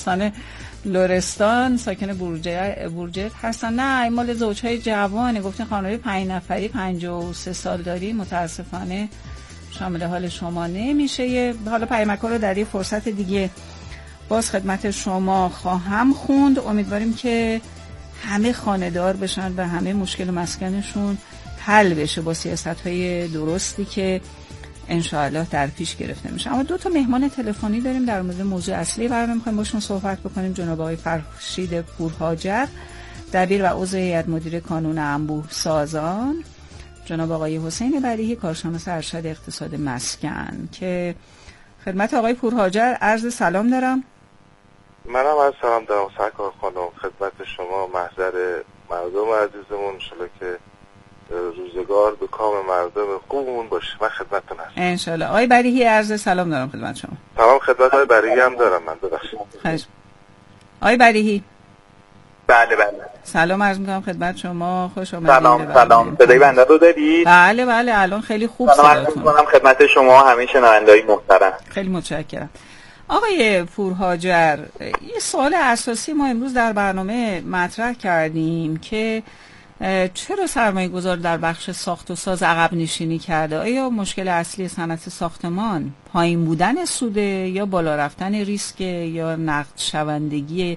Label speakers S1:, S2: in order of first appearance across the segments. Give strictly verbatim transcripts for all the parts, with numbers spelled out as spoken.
S1: بیمارستان لرستان، ساکن بورجرد بورجرد هستن. نه این مال زوجهای جوانه. گفتین خانواده پنج نفری پنجاه و سه سال داری، متاسفانه شامل حال شما نمیشه. حالا پیامک رو در یه فرصت دیگه باز خدمت شما خواهم خوند. امیدواریم که همه خانه‌دار بشن و همه مشکل مسکنشون حل بشه با سیاست‌های درستی که انشاءالله در پیش گرفته میشه. اما دو تا مهمان تلفنی داریم در مورد موضوع اصلی برنامه می‌خوایم باشون صحبت بکنیم. جناب آقای فرشید پورهاجر، دبیر و عضو هیئت مدیره کانون انبوه سازان، جناب آقای حسین بدیهی، کارشناس ارشد اقتصاد مسکن. که خدمت آقای پورهاجر عرض سلام دارم.
S2: منم عرض سلام دارم سرکار خانم، خدمت شما، محضر مردم عزیزمون. انشالله که روزگار به کام مردم خوبمون باشه. من خدمتتون هستم
S1: انشالله. آقای بدیهی عرض سلام دارم خدمت شما.
S2: سلام خدمت آقای بدیهی هم دارم من. ببخشید
S1: خواهش. آقای بدیهی.
S3: بله بله
S1: سلام عرض می‌کنم خدمت شما. خوش آمدید.
S3: سلام سلام. صدای بنده رو دارید؟
S1: بله بله الان خیلی خوب
S3: صداتون. سلام عرض می‌کنم خدمت شما همه شنونده‌های محترم.
S1: خیلی متشکرم. آقای پورهاجر، یه سوال اساسی ما امروز در برنامه مطرح کردیم که چرا سرمایه‌گذار در بخش ساخت و ساز عقب نشینی کرده؟ آیا مشکل اصلی صنعت ساختمان پایین بودن سوده یا بالا رفتن ریسک یا نقد شوندگی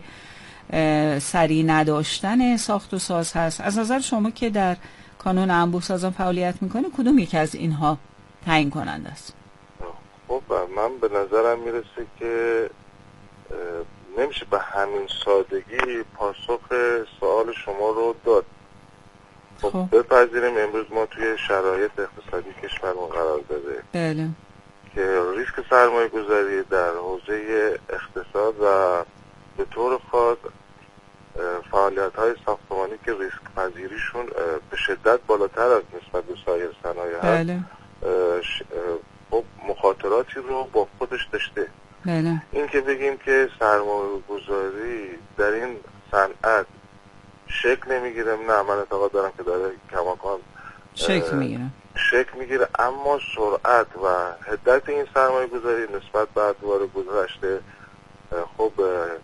S1: سریع نداشتن ساخت و ساز هست؟ از نظر شما که در کانون انبوه سازان فعالیت میکنه کدوم یکی از اینها تعیین کننده است؟
S2: خب من به نظرم میرسه که نمیشه به همین سادگی پاسخ سوال شما رو داد. خب بپذیریم امروز ما توی شرایط اقتصادی کشورمون قرار داده
S1: بله
S2: که ریسک سرمایه گذاری در حوزه اقتصاد و به طور خاص فعالیت های ساختمانی که ریسک پذیریشون به شدت بالاتر از نسبت به سایر صنایع هست
S1: بله
S2: خب مخاطراتی رو با خودش داشته.
S1: بله
S2: این که بگیم که سرمایه گذاری در این صنعت شکل نمیگیره، نه من اعتقاد دارم که داره کماکان
S1: شکل میگیره
S2: شکل میگیره اما سرعت و حدت این سرمایه گذاری نسبت به ادوار گذشته خب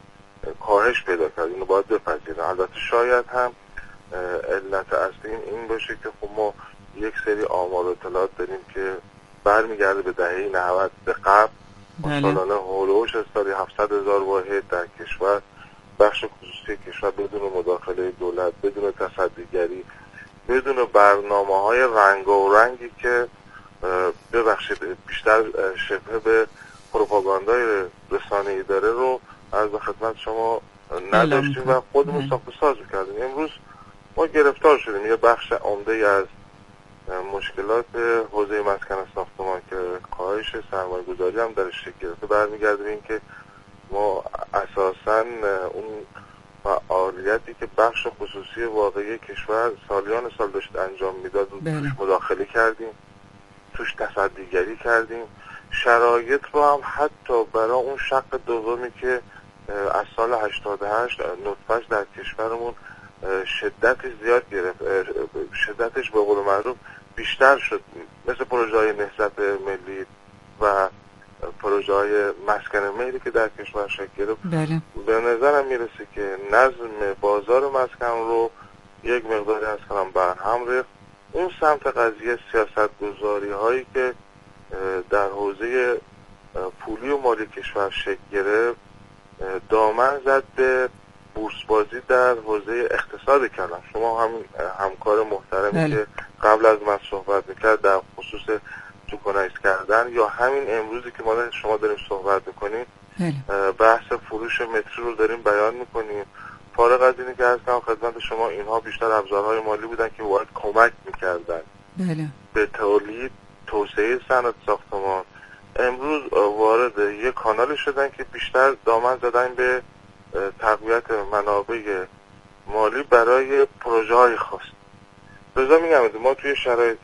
S2: کاهش پیدا کرد. اینو باید بپذیریم. البته شاید هم علت اصلی این باشه که خب ما یک سری آمار و اطلاعات داریم که برمیگرده به دهه نود به قبل. سالانه هولوش از سالی هفتصد هزار واحد در کشور بخش خصوصی کشور بدون مداخله دولت، بدون تصدیگری، بدون برنامه های رنگ و رنگی که ببخشید بیشتر شبه به پروپاگاندای رسانه‌ای داره رو از خدمت شما نداشتیم و خودمون ساخت و ساز می‌کردیم. امروز ما گرفتار شدیم. یه بخش عمده از مشکلات حوزه مسکن ساختمان که کاهش سرمایه‌گذاری هم درش شکل گرفته برمیگرده به این که ما اساساً اون فعالیتی که بخش خصوصی واقعی کشور سالیان سال داشت انجام میداد توش مداخله کردیم، توش تصدیگری کردیم، شرایط رو هم حتی برای اون شق دومی که از سال هشتاد و هشت نطفه‌اش در کشورمون شدتش زیاد گرفت، شدتش به قول معروف بیشتر شد، مثل پروژه های نهضت ملی و پروژه های مسکن ملی که در کشور شکل گرفت.
S1: بله.
S2: به نظرم میرسه که نظم بازار مسکن رو یک مقداری از کلام برهم ریخت. اون سمت قضیه سیاست گذاری هایی که در حوزه پولی و مالی کشور شکل گرفت دامن زد به بورسبازی در حوزه اقتصاد کلان. شما هم همکار محترمی بله. که قبل از من صحبت میکرد در خصوص توکنایز کردن یا همین امروزی که ما شما داریم صحبت میکنیم بله. بحث فروش متری رو داریم بیان میکنیم. فارغ از اینی که هستم خدمت شما اینها بیشتر ابزارهای مالی بودن که باید کمک میکردن
S1: بله.
S2: به تولید توسعه صنعت ساختمان. امروز وارد یک کانالی شدن که بیشتر دامن زدن به تقویت منابع مالی برای پروژه های خاص. لذا میگم ما توی شرایط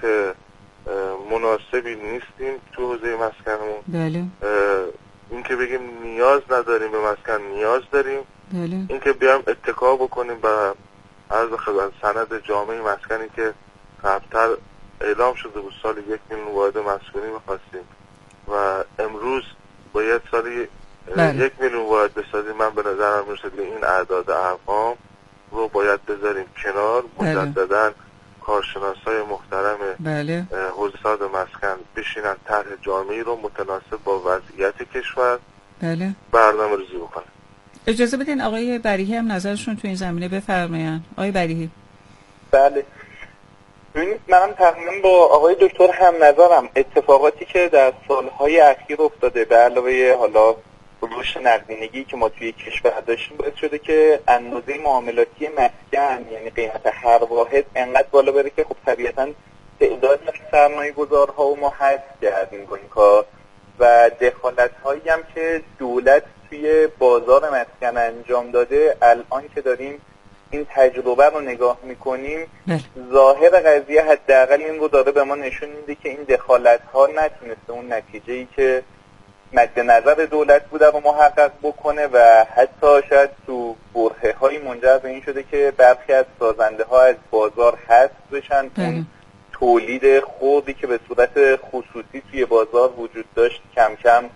S2: مناسبی نیستیم تو حوزه مسکنمون.
S1: بله.
S2: این که بگیم نیاز نداریم به مسکن، نیاز داریم.
S1: بله.
S2: این که بیایم اتکا بکنیم به عرض خدمت سند جامعه مسکنی که قبلتر اعلام شده بود سال یک میلیون واحد مسکونی می‌خواستیم و امروز باید سالی یک میلیون وارد بسازیم، من به نظرم میرسه که این اعداد ارقام رو باید بذاریم کنار. مجدداً کارشناسای محترم
S1: بله.
S2: حوزه ساز مسکن بشینن طرح جامعی رو متناسب با وضعیت کشور
S1: بله
S2: برنامه ریزی بکنن.
S1: اجازه بدین آقای بریحی هم نظرشون تو این زمینه بفرماین. آقای بریحی.
S3: بله، ببینید منم تقریبا با آقای دکتر هم نظرم. اتفاقاتی که در سالهای اخیر افتاده به علاوه حالا رشد نقدینگی که ما توی کشور داشتیم باعث شده که اندازه معاملاتی مسکن، یعنی قیمت هر واحد، انقدر بالا بره که خب طبیعتاً تعداد سرمایه گذارها و ما حذف کردیم با این کار و دخالت هایی هم که دولت توی بازار مسکن انجام داده، الان که داریم این تجربه رو نگاه میکنیم ظاهر قضیه حداقل این رو داره به ما نشون میده که این دخالت ها نتونسته اون نتیجه‌ای که مد نظر دولت بوده رو محقق بکنه و حتی شاید تو برهه های منجر به این شده که برخی از سازنده ها از بازار حذف بشن. اون تولید خوردی که به صورت خصوصی توی بازار وجود داشت کم کم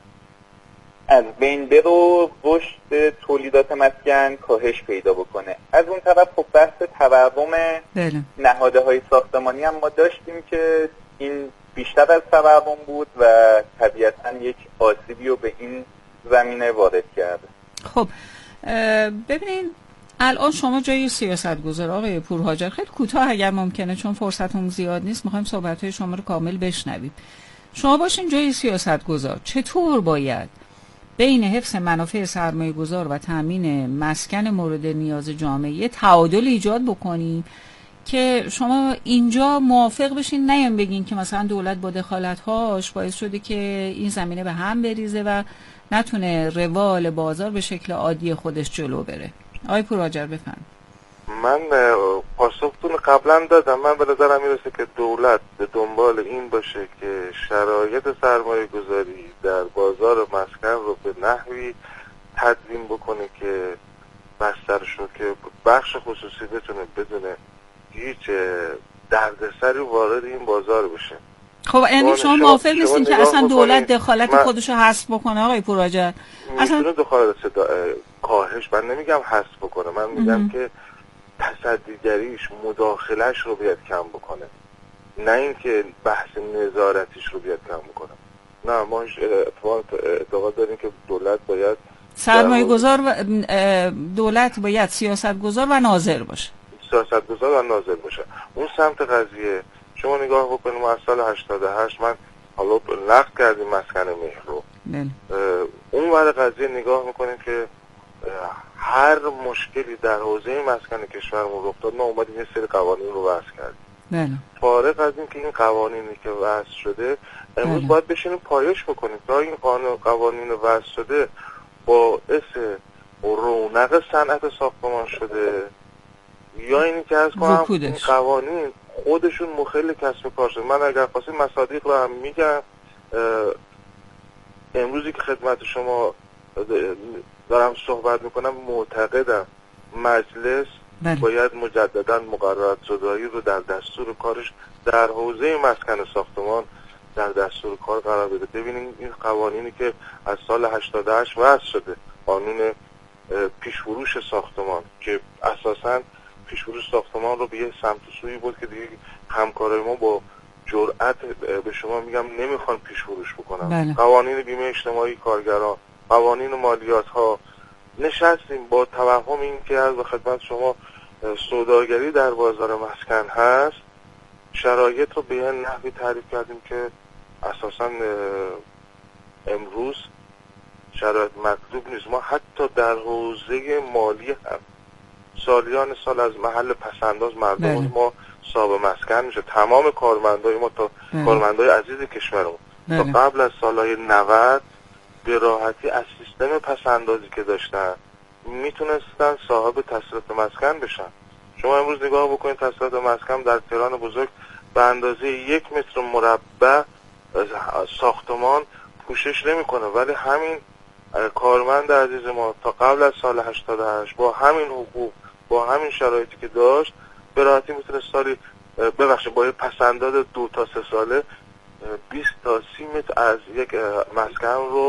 S3: از بین بره و رشد تولیدات مسکن کاهش پیدا بکنه. از اون طرف خب بحث تورم نهاده های ساختمانی هم ما داشتیم که این بیشتر از تورم بود و طبیعتاً یک آسیبی رو به این زمینه وارد کرده.
S1: خب ببینین الان شما جای سیاستگزار آقای پورهاجر، خیلی کوتاه اگر ممکنه چون فرصتمون زیاد نیست، میخوایم صحبت‌های شما رو کامل بشنویم. شما باشین جای سیاستگزار، چطور باید بین حفظ منافع سرمایه‌گذار و تامین مسکن مورد نیاز جامعه تعادل ایجاد بکنیم که شما اینجا موافق بشین، نیام بگین که مثلا دولت با دخالت‌هاش باعث شده که این زمینه به هم بریزه و نتونه روال بازار به شکل عادی خودش جلو بره. آقای پورهاجر بفرمایید.
S2: من پاسختون قبلا دادم. من به نظرم میرسه که دولت به دنبال این باشه که شرایط سرمایه گذاری در بازار مسکن رو به نحوی تدوین بکنه که بسترشون که بخش خصوصی بتونه بدونه هیچ دردسری وارد این بازار بشه.
S1: خب یعنی شما موافق نیستین که اصلا دولت دخالت خودش رو حذف بکنه آقای پورهاجر؟
S2: اصلا دخالت کاهش، من نمیگم حذف بکنه، من میگم که تصدیگریش، مداخلش رو بیاد کم بکنه، نه اینکه بحث نظارتیش رو بیاد کم بکنه. نه، ما اعتقاد داریم که دولت باید
S1: سرمایه گذار و دولت باید سیاست گذار و ناظر باشه.
S2: سیاست گذار و ناظر باشه. اون سمت قضیه شما نگاه بکنیم از سال هشتاد و هشت من حالا نقد کردیم مسکن مهر رو، اون ور قضیه نگاه میکنیم که هر مشکلی در حوزه مسکن کشورمون رخ داد ما اومدیم یه سری قوانین رو وضع کردیم. فارغ از این که این قوانینی که وضع شده امروز بله. باید بشینیم پایش بکنیم تا این قانون قوانین وضع شده باعث رونق صنعت ساختمان شده یا اینی که از کنم این قوانین خودشون مخل کسب کار شده. من اگر خواستیم مصادیق رو هم میگم، امروزی که خدمت شما دارم صحبت میکنم معتقدم مجلس بله. باید مجددا مقررات زدایی رو در دستور کارش در حوزه مسکن ساختمان در دستور کار قرار بده. ببینید این قوانینی که از سال هشتاد و هشت وضع شده، قانون پیشفروش ساختمان که اساساً پیشفروش ساختمان رو به یه سمت سویی بود که دیگه همکارای ما با جرأت به شما میگم نمیخوان پیشفروش بکنن. بله. قوانین بیمه اجتماعی کارگران، قوانین مالیات ها، نشستیم با توهم این که از خدمت شما سوداگری در بازار مسکن هست، شرایط رو به یه نحوی تعریف کردیم که اساساً امروز شرایط مطلوب نیست. ما حتی در حوزه مالی هم سالیان سال از محل پسنداز مردم بله. ما صاحب مسکن میشه. تمام کارمندای ما تا بله. کارمندای عزیز کشورمون بله. تا قبل از سالهای نود به راحتی از سیستم پسندازی که داشتن میتونستن صاحب تسهیلات مسکن بشن. شما امروز نگاه بکنید تسهیلات مسکن در تهران بزرگ به اندازه یک متر مربع ساختمان پوشش نمیکنه، ولی همین کارمند عزیز ما تا قبل از سال هشتاد و هشت با همین حقوق با همین شرایطی که داشت به راحتی میتونه سالی ببخشید با پسنداز دو تا سه ساله بیست تا سی متر از یک مسکن رو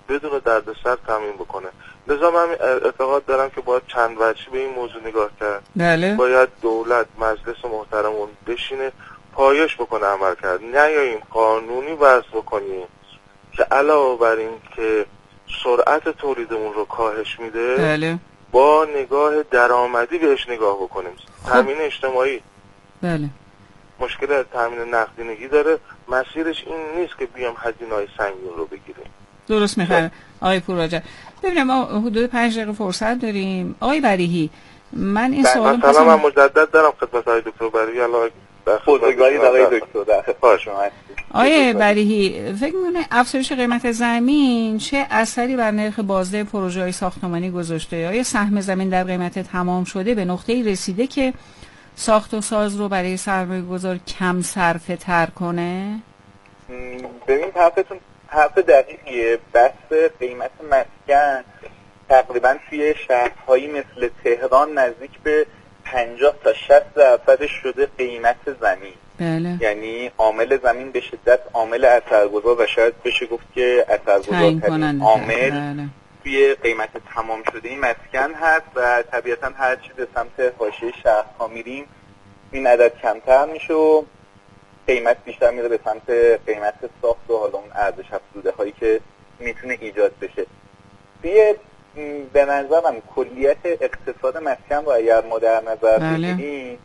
S2: بدون دردسر تامین بکنه. لذا من اعتقاد دارم که باید چند وجهی به این موضوع نگاه کرد.
S1: بله.
S2: باید دولت مجلس محترمون بشینه پایش بکنه عمل کرد، نیاییم قانونی وضع بکنیم که علاوه بر این که سرعت تولیدمون رو کاهش میده،
S1: بله،
S2: با نگاه درآمدی بهش نگاه بکنیم. خب. تامین اجتماعی
S1: بله
S2: مشکل تامین نقدینگی داره، مسیرش این نیست که بیام هزینه‌های سنگین رو بگیریم.
S1: درست میخوام آقای پورآجر. ببینم ما حدود پنج دقیقه فرصت داریم. آقای بدیهی، من این سوال
S2: مثلا من مجدد دارم خدمت آقای دکتر بدیهی. الله
S3: بزرگواری آقای دکتر در خدمت شما هستم.
S1: آقای بدیهی، فکر می‌کنه افزایش قیمت زمین چه اثری بر نرخ بازده پروژه‌های ساختمانی گذاشته؟ آیا سهم زمین در قیمت تمام شده به نقطه‌ای رسیده که ساخت و ساز رو برای سرمایه‌گذار کم صرفه تر کنه؟
S3: ببین حرفتون حرف دقیقیه. بحث قیمت مسکن تقریبا توی شهرهایی مثل تهران نزدیک به پنجاه تا شصت درصد شده قیمت زمین.
S1: بله.
S3: یعنی عامل زمین به شدت عامل اثرگذار و شاید بشه گفت که اثرگذارترین عامل
S1: بله.
S3: توی قیمت تمام شده این مسکن هست و طبیعتا هر چی به سمت حاشیه شهرها میریم این عدد کمتر میشه و قیمت بیشتر میره به سمت قیمت ساخت و حالا اون ارزش افزوده هایی که میتونه ایجاد بشه. توی به نظرم کلیت اقتصاد مسکن رو اگر ما در نظر بگیریم،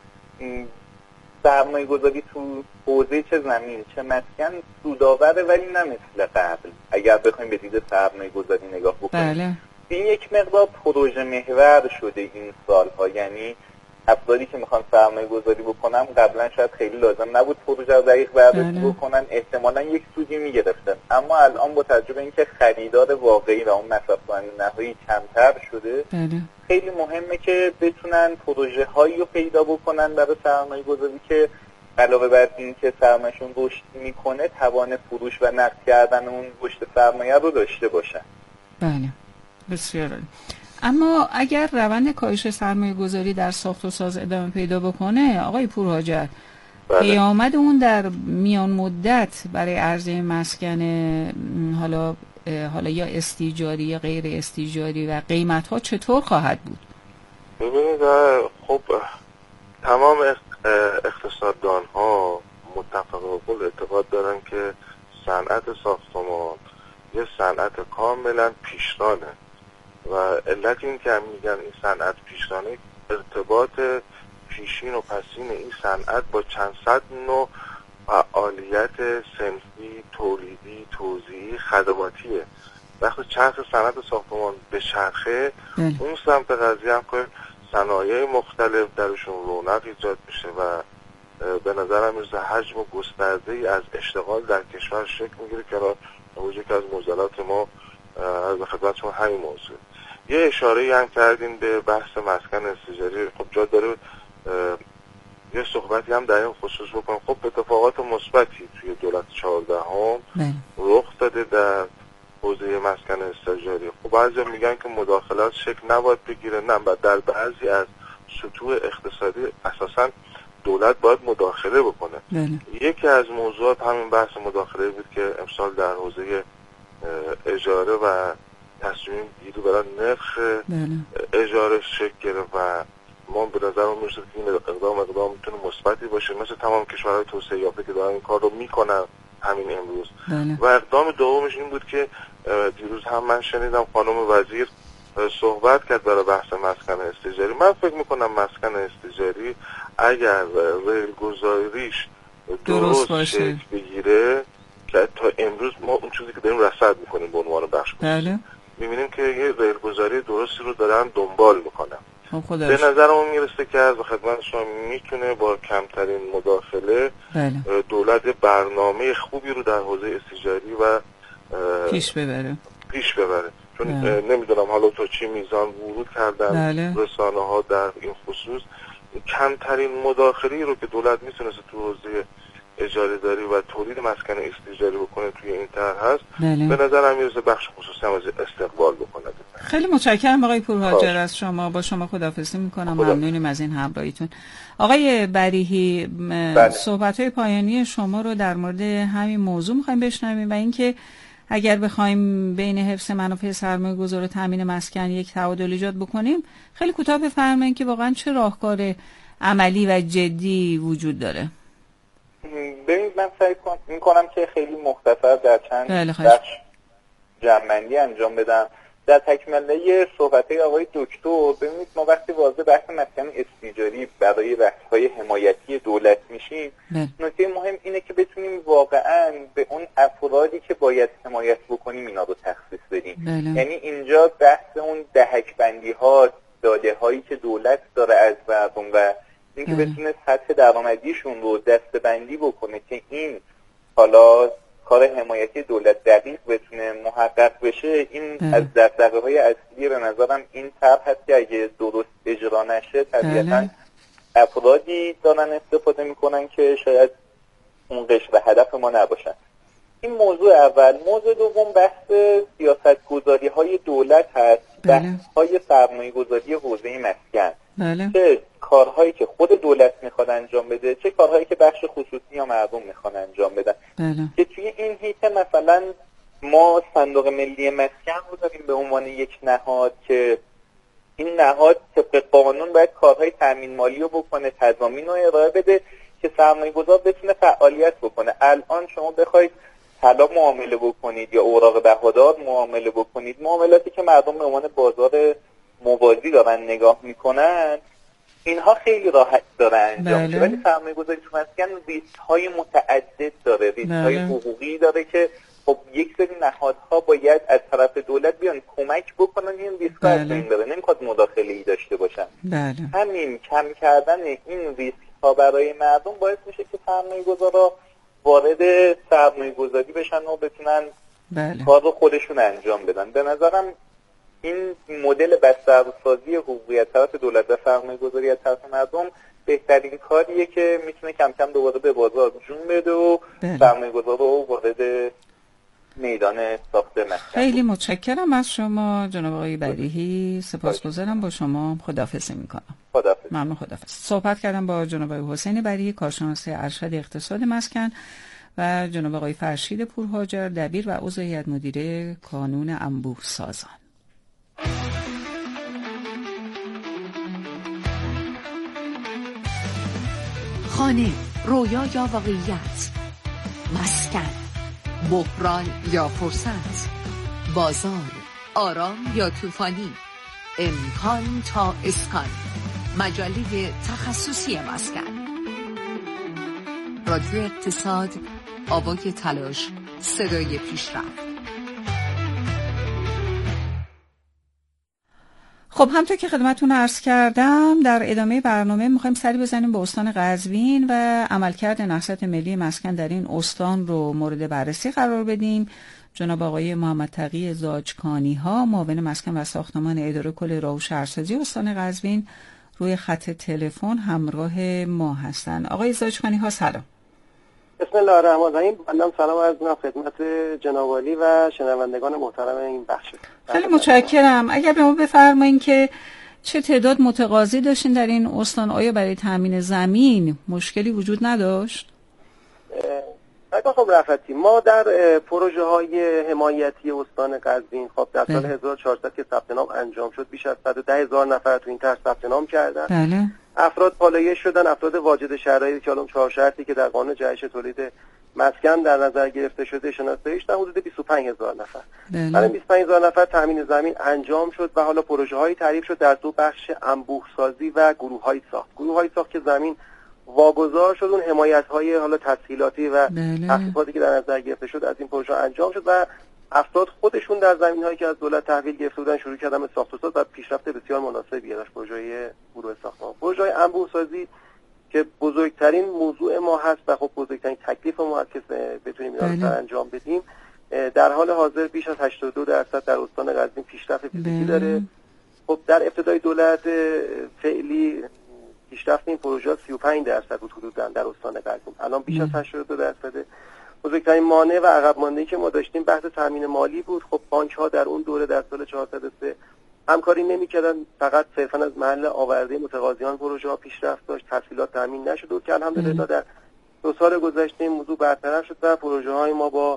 S3: سرمایه گذاری تو حوزه چه زمین چه مسکن سودآوره، ولی نه مثل قبل. اگر بخوایم به دید سرمایه گذاری نگاه بکنیم،
S1: بله.
S3: این یک مقدار پروژه محور شده این سالها. یعنی افرادی که میخوان سرمایه گذاری بکنن قبلا شاید خیلی لازم نبود پروژه رو دقیق بررسی بکنن، احتمالا یک سودی میگرفتن، اما الان با توجه به اینکه خریدار واقعی و اون مصرف کننده نهایی کمتر شده،
S1: بله.
S3: خیلی مهمه که بتونن پروژه هایی رو پیدا بکنن برای سرمایه گذاری که علاوه بر این که سرمایه‌شون رشد میکنه توان فروش و نقد کردن اون رشد سرمایه رو داشته باشن.
S1: بله بسیار عالی. اما اگر روند کاهش سرمایه گذاری در ساخت و ساز ادامه پیدا بکنه آقای پورهاجر، پیامد اون در میان مدت برای عرضه مسکن حالا حالا یا استیجاری یا غیر استیجاری و قیمت ها چطور خواهد بود؟
S2: ببینید خب تمام اقتصاددان ها متفق القول اعتقاد دارن که صنعت ساختمان یه صنعت کاملا پیشرانه و علت این که هم میگن این صنعت پیشرانه ارتباط پیشین و پسین این صنعت با چند صد نوع فعالیت صنفی، تولیدی، توزیعی، خدماتیه. وقتی چرخ صنعت ساختمان به چرخه اون سمت قضیه هم که صنایع مختلف درشون رونق ایجاد میشه و به نظرم میرسه حجم و گسترده‌ای از اشتغال در کشور شکل میگیره که الان که از معضلات ما از خدمت شما همین موضوع. یه اشاره‌ای هم کردیم به بحث مسکن استیجاری. خب جا داره یه صحبتی هم در این خصوص بکنم. خب اتفاقات مثبتی توی دولت چهاردهم رخ داده در حوزه مسکن استیجاری. خب بعضی میگن که مداخلات شکل نباید بگیره، نه، در بعضی از سطوح اقتصادی اساساً دولت باید مداخله بکنه.
S1: بله.
S2: یکی از موضوعات همین بحث مداخله بود که امسال در حوزه اجاره و تصمیم گیری برای نرخ بله. اجاره شکل گرفت و ما به نظر میرسه که این اقدام اقدام میتونه مثبتی باشه، مثل تمام کشورهای توسعه یافته که دارن این کار رو میکنن همین امروز.
S1: بله.
S2: و اقدام دومش این بود که دیروز هم من شنیدم خانم وزیر صحبت کرد برای بحث مسکن استیجاری. من فکر میکنم مسکن استیجاری اگر ریل گذاریش درست, درست شکل بگیره که تا امروز ما اون چیزی که داریم رصد میکنیم به عنوان بخش
S1: بله.
S2: میبینیم که یه ریل گذاری درستی رو دارن دنبال میکنن.
S1: به
S2: نظرمون میرسه که از خدمت شما میتونه با کمترین مداخله
S1: بله.
S2: دولت برنامه خوبی رو در حوزه استیجاری و
S1: پیش ببره
S2: پیش ببره چون نمیدونم حالا تو چی میزان ورود کردن
S1: بله.
S2: رسانه ها در این خصوص. کمترین مداخلی رو که دولت میتونست تو حوزه اجاره داری و تولید مسکن استیجاری بکنه توی این طرح هست.
S1: بله.
S2: به نظرم میرسه بخش خصوصی هم از استقبال بکنه.
S1: خیلی متشکرم آقای پورهاجر از شما. با شما خداحافظی میکنم. ممنونیم از این همراهیتون. آقای بدیهی، صحبت‌های پایانی شما رو در مورد همین موضوع میخوایم بشنویم و اینکه اگر بخوایم بین حفظ منافع سرمایه گذار و تامین مسکن یک تعادل ایجاد بکنیم، خیلی کوتاه بفرمایید که واقعا چه راهکار عملی و جدی وجود داره.
S3: ببینید من سعی میکنم که خیلی مختصر در چند بخش جمع‌بندی انجام بدم. در تکمله صحبت‌های آقای دکتر، ببینید ما وقتی وارد بحث مسکن استیجاری برای بحث‌های حمایتی دولت میشیم، نکته مهم اینه که بتونیم واقعاً به اون افرادی که باید حمایت بکنیم اینا رو تخصیص بدیم. بله. یعنی اینجا بحث اون دهک بندی‌ها، داده‌هایی که دولت داره از مردم و اینکه بتونه سطح درآمدیشون رو دسته‌بندی بکنه که این حالا کار حمایتی دولت دقیق بتونه محقق بشه، این بله. از دغدغه‌های اصلی به نظرم این طرح هست که اگه درست اجرا نشه طبیعتاً افرادی دارن استفاده میکنن که شاید اون قشر هدف ما نباشن. این موضوع اول. موضوع دوم بحث سیاست‌گذاری‌های دولت هست، بله. بحث‌های سرمایه‌گذاری حوزه مسکن. بله. چه کارهایی که خود دولت میخواد انجام بده، چه کارهایی که بخش خصوصی یا مردم میخوان انجام بدن. بله. که توی این هیته مثلا ما صندوق ملی مسکن رو داریم به عنوان یک نهاد که این نهاد طبق قانون باید کارهای تامین مالی رو بکنه، تضامین رو ارائه بده که سرمایه‌گذار بتونه فعالیت بکنه. الان شما بخواید طلا معامله بکنید یا اوراق بهادار معامله بکنید، معاملاتی که مردم به عنوان بازار موازی دارن نگاه میکنن، اینها خیلی راحت داره انجام میشه. ولی سرمایه‌گذاری تو مسکن ریسک‌های متعدد داره، ریسک‌های حقوقی داره که خب یک سری نهادها باید از طرف دولت بیان کمک بکنن این ریسک‌ها از بین بره، نمیخواد مداخله‌ای داشته باشن. بله. همین کم کردن این ریسک‌ها برای مردم باعث میشه که سرمایه‌گذارا وارد سرمایه‌گذاری بشن و بتونن بله. کار رو خودشون انجام بدن. به نظرم این مدل بسترسازی حقوقی از طرف دولت و سرمایه‌گذاری از طرف مردم بهترین کاریه که میتونه کم کم دوباره به بازار جون بده و سرمایه‌گذار رو وارد میدان ساخت مسکن.
S1: خیلی متشکرم از شما جناب آقای بدیهی، سپاسگزارم. با شما خداحافظی میکنم.
S3: خداحافظ.
S1: ممنون، خداحافظ. صحبت کردم با جناب آقای حسین بدیهی، کارشناس ارشد اقتصاد مسکن، و جناب آقای فرشید پورهاجر، دبیر و عضو هیئت مدیره کانون انبوه سازان.
S4: خانه، رویا یا واقعیت، مسکن، بحران یا فرصت، بازار، آرام یا طوفانی، امکان تا اسکان، مجله تخصصی مسکن. رادیو اقتصاد، آوای تلاش، صدای پیشرفت.
S1: خب همونطور که خدمتتون عرض کردم، در ادامه برنامه میخوایم سری بزنیم به استان قزوین و عملکرد نهضت ملی مسکن در این استان رو مورد بررسی قرار بدیم. جناب آقای محمد تقی زاجکانی ها، معاون مسکن و ساختمان اداره کل راه و شهرسازی استان قزوین، روی خط تلفن همراه ما هستند. آقای زاجکانی ها سلام.
S5: بسم الله الرحمن الرحیم. من سلام عرض می‌کنم خدمت جناب عالی و شنوندگان محترم این بخش.
S1: خیلی متشکرم. اگر به ما بفرمایید که چه تعداد متقاضی داشتین در این استان؟ آیا برای تامین زمین مشکلی وجود نداشت؟
S5: خب رفتی ما در پروژه های حمایتی استان قزوین خب در سال هزار و چهارصد که ثبت نام انجام شد بیش از صد و ده هزار نفر تو این طرح ثبت نام کردن. بله. افراد پالایش شدن، افراد واجد شرایطی که الان چهار شرطی که در قانون جهش تولید مسکن در نظر گرفته شده شناسایی شدن، حدود بیست و پنج هزار نفر. برای بیست و پنج هزار نفر تامین زمین انجام شد و حالا پروژه های تعریف شد در دو بخش: انبوه سازی و گروه های ساخت. گروه های ساخت که زمین واگذار شد، اون حمایت های حالا تسهیلاتی و تخفیفاتی که در نظر گرفته شد از این پروژه انجام شد و افراد خودشون در زمین هایی که از دولت تحویل گرفته بودن شروع کردن به ساخت و ساز و پیشرفت بسیار مناسبی داشت پروژه گروه ساختمان. پروژه انبوه سازی که بزرگترین موضوع ما هست و خب بزرگترین تکلیف ما هست که بتونیم اینا رو انجام بدیم، در حال حاضر بیش از هشتاد و دو درصد در استان قزوین پیشرفت فیزیکی داره. خب در ابتدای دولت فعلی پیشرفت این پروژه سی و پنج درصد بود حدوداً در استان قزوین، الان بیش از هشتاد و دو درصد. بزرگترین مانع و عقب ماندگی که ما داشتیم بحث تامین مالی بود. خب بانک ها در اون دوره در سال چهارصد و سه همکاری نمی‌کردن، فقط صرفاً از محل آورده متقاضیان پروژه ها پیشرفت داشت، تسهیلات تامین نشد و که الحمدلله در دو سال گذشته این موضوع برطرف شد و پروژه های ما با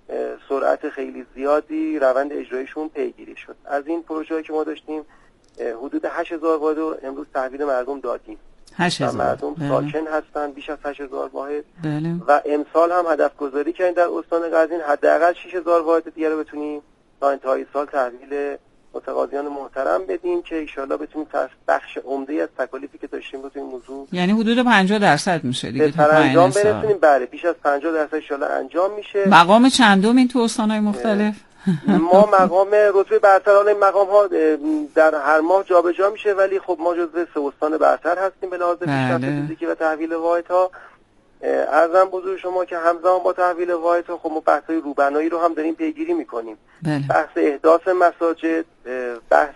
S5: سرعت خیلی زیادی روند اجرایشون پیگیری شد. از این پروژه‌ای که ما داشتیم حدود هشت هزار واحد رو امروز تحویل مردم دادیم.
S1: هشت هزار
S5: مردم
S1: بله.
S5: ساکن هستن بیش از هشت هزار واحد
S1: بله.
S5: و امسال هم هدف گذاری کردیم در استان قزوین حداقل شش هزار واحد دیگه رو بتونیم تا انتهای سال تحویل متقاضیان محترم بدیم که ان شاءالله بتونیم بخش عمده از تکالیفی که داشتیم رو تو این موضوع،
S1: یعنی حدود پنجاه درصد میشه دیگه
S5: تا انجام برسونیم. بله بیش از پنجاه درصد ان شاءالله انجام میشه.
S1: مقام چندم این تو استان‌های مختلف؟
S5: ما مقام رتبه برتر، حالا این مقام ها در هر ماه جابجا میشه ولی خب ما جزو سه استان برتر هستیم به لحاظ پیشرفت فیزیکی و تحویل واحدها. عرضم بزرگ شما که همزمان با تحویل واحدها خب ما بحث‌های روبنایی رو هم داریم پیگیری میکنیم.
S1: بله.
S5: بحث احداث مساجد، بحث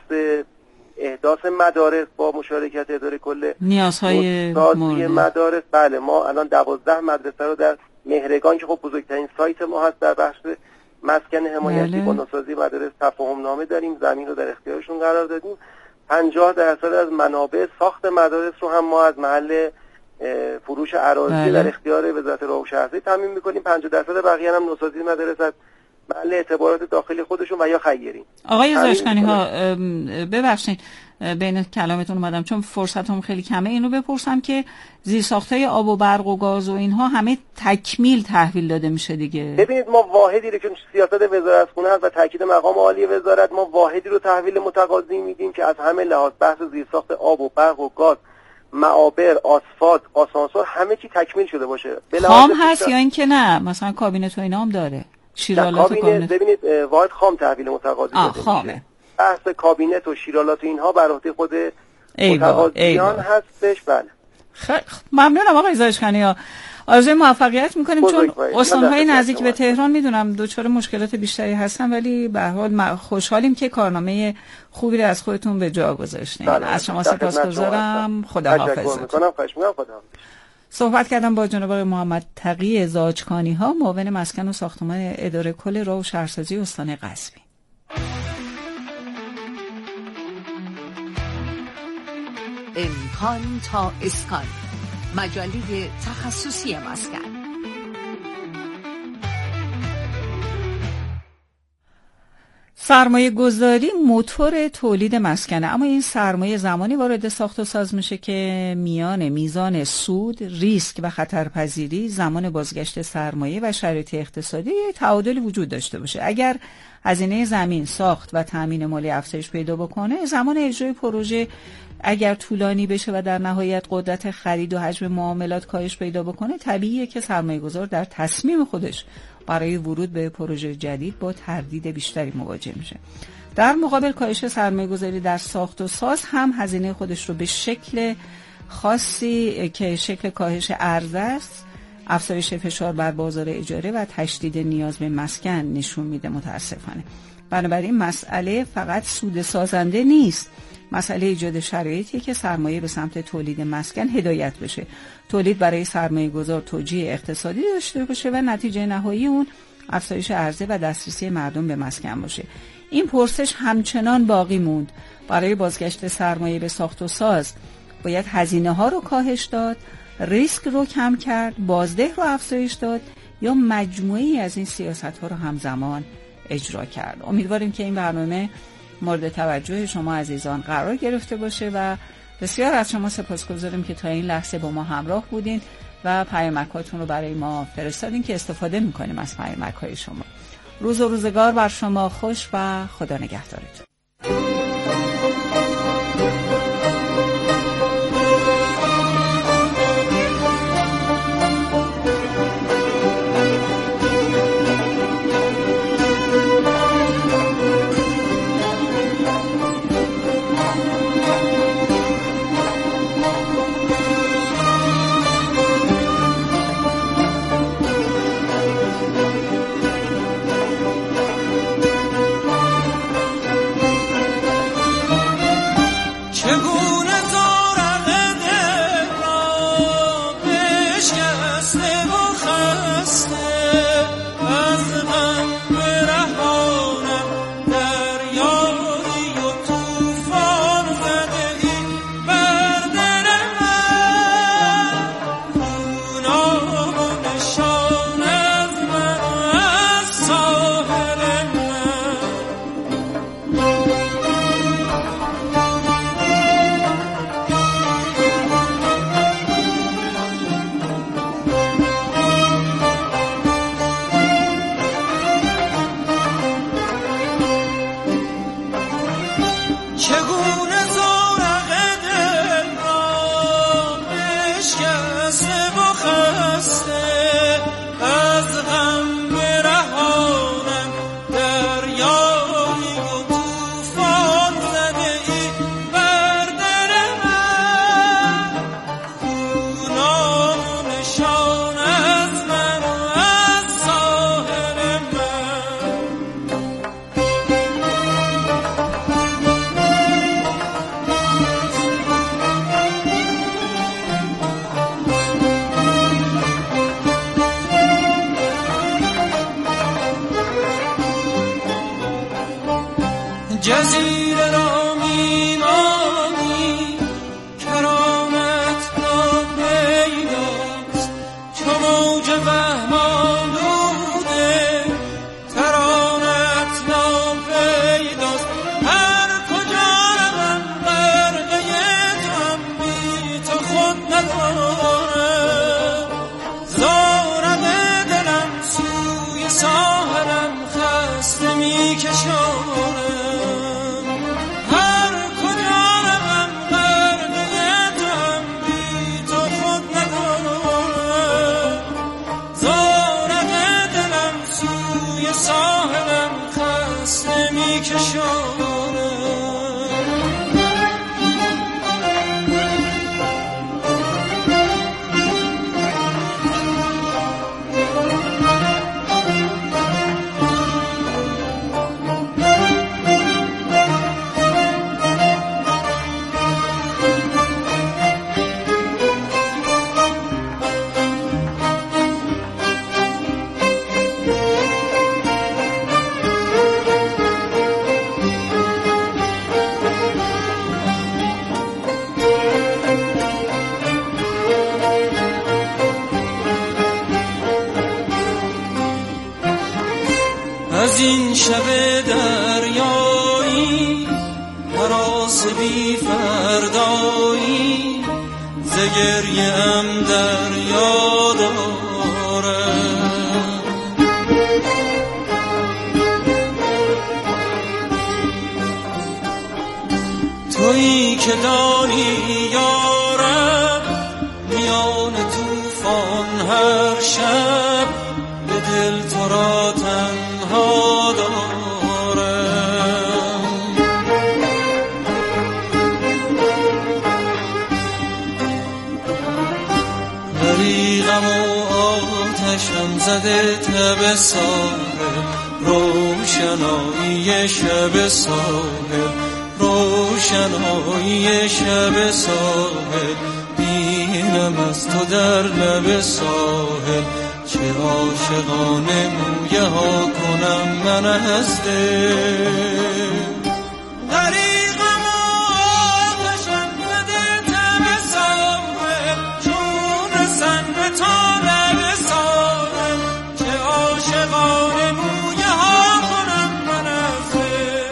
S5: احداث مدارس با مشارکت اداره کل
S1: نیازهای
S5: مورد مدارس. بله ما الان دوازده مدرسه رو در مهرگان که خب بزرگترین سایت ما هست در بخش مسکن حمایتی با نوسازی مدارس تفاهم نامه داریم، زمین رو در اختیارشون قرار دادیم. پنجاه درصد از منابع ساخت مدارس رو هم ما از محل فروش اراضی بله. در اختیار وزارت راه و شهرسازی تامین می‌کنیم. پنجاه درصد بقیه هم نوسازی مدارس از محل اعتبارات داخلی خودشون و یا خیرین.
S1: آقای زاشکانی ها ببخشید بین کلامتون اومدم چون فرصتم خیلی کمه، اینو بپرسم که زیرساخت‌های آب و برق و گاز و اینها همه تکمیل تحویل داده میشه دیگه؟
S5: ببینید ما واحدی رو که سیاست وزارتخونه هست و تاکید مقام عالی وزارت، ما واحدی رو تحویل متقاضی میدیم که از همه لحاظ بحث زیرساخت آب و برق و گاز، معابر، آسفالت، آسانسور همه چی تکمیل شده باشه.
S1: خام هست یا اینکه نه مثلا کابینت و اینا هم داره؟ شیرالات و کابینت
S5: ببینید واحد خام تحویل متقاضی
S1: داده خامه.
S5: بحث کابینت و شیرالات و اینها بر عهده خود متقاضیان هستش. بله
S1: خیلی ممنونم آقای زاشکانی ها، آرزوی موفقیت میکنیم چون استان‌های نزدیک به تهران میدونم دچار مشکلات بیشتری هستن ولی به هر حال خوشحالیم که کارنامه خوبی رو از خودتون به جا گذاشتین. از شما سپاسگزارم. خداحافظ. صحبت کردم با جناب آقای محمد تقی زاجکانی ها، معاون مسکن و ساختمان اداره کل راه و شهرسازی استان قزوین.
S4: امکان تا اسکان، مجله تخصصی مسکن.
S1: سرمایه گذاری موتور تولید مسکنه، اما این سرمایه زمانی وارد ساخت و ساز میشه که میان میزان سود، ریسک و خطرپذیری، زمان بازگشت سرمایه و شرایط اقتصادی تعادلی وجود داشته باشه. اگر هزینه زمین، ساخت و تامین مالی افزایش پیدا بکنه، زمان اجرای پروژه اگر طولانی بشه و در نهایت قدرت خرید و حجم معاملات کاهش پیدا بکنه، طبیعیه که سرمایه‌گذار در تصمیم خودش برای ورود به پروژه جدید با تردید بیشتری مواجه میشه. در مقابل کاهش سرمایه‌گذاری در ساخت و ساز هم هزینه خودش رو به شکل خاصی که شکل کاهش عرضه است، افزایش فشار بر بازار اجاره و تشدید نیاز به مسکن نشون میده متاسفانه. بنابراین مسئله فقط سود سازنده نیست، مسئله ایجاد شرایطی که سرمایه به سمت تولید مسکن هدایت بشه، تولید برای سرمایه گذار توجیه اقتصادی داشته باشه و نتیجه نهایی اون افزایش عرضه و دسترسی مردم به مسکن باشه. این پرسش همچنان باقی موند. برای بازگشت سرمایه به ساخت و ساز باید هزینه ها رو کاهش داد، ریسک رو کم کرد، بازده رو افزایش داد یا مجموعی از این سیاست ها رو همزمان اجرا کرد. امیدواریم که این برنامه مورد توجه شما عزیزان قرار گرفته باشه و بسیار از شما سپاسگزاریم که تا این لحظه با ما همراه بودین و پیامکاتون رو برای ما فرستادین که استفاده میکنیم از پیامک‌های شما. روز و روزگار بر شما خوش و خدا نگهدارتون.
S6: این شب دریایی هراس بی فردایی ز گریه ام دریا داره. تویی که دانی یارم میان توفان هر شب به دل تو را تنها دارم. غریقم و آتشم زده تب ساحل روشنایی شب ساحل روشنایی شب ساحل بینم از تو در لب ساحل چه عاشقانه مویه ها کنم من از دل. غریقم و آتشم زده تب ساحل چون رسن به تا لب ساحل چه عاشقانه مویه ها کنم من از دل.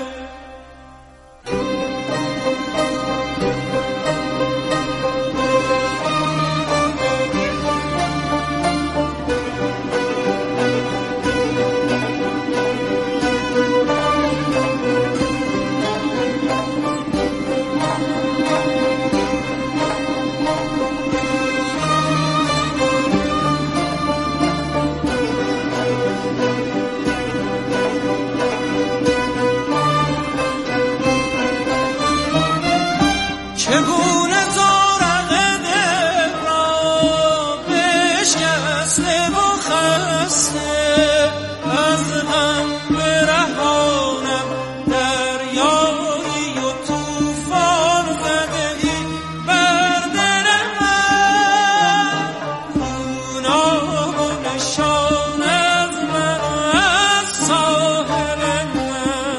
S6: چگونه زارق دل را بشکسته و خسته از هم برهانم دریایی و توفان زده ای بر دل من گناه و نشان از من از ساحل من.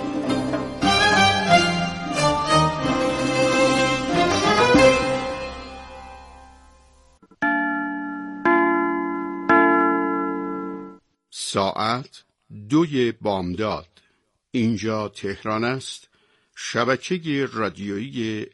S7: ساعت دوی بامداد. اینجا تهران است. شبکه رادیویی